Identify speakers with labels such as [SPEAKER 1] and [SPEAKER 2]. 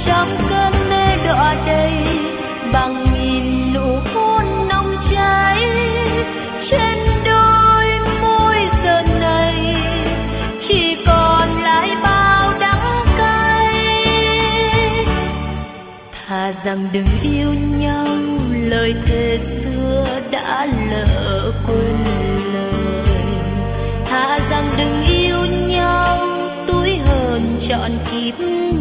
[SPEAKER 1] trong cơn mê đọa đầy bằng nghìn nụ hôn nóng cháy trên đôi môi giờ này chỉ còn lại bao đắng cay. Thà rằng đừng yêu nhau, lời thề xưa đã lỡ quên lời. Thà rằng đừng yêu nhau, túi hờn trọn kiếp